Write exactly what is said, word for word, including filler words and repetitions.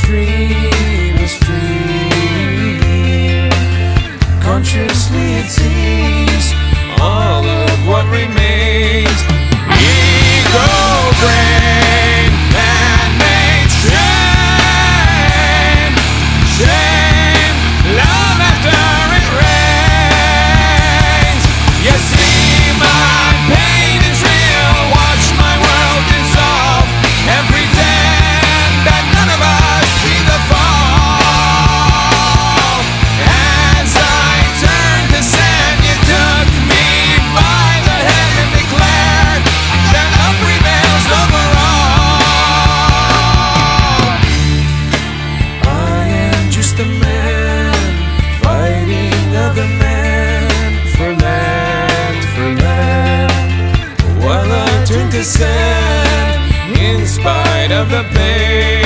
dream is free. Consciously it seems all of what remains. Ego brain, man-made shame, shame, love after it rains. You see my pain is real, watch my world dissolve, and pretend that none of us see the fall. As I turned to sand, you took me by the hand and declared that love prevails over all. I am just a man fighting other men for land, for land, while I turn to sand in spite of the pain.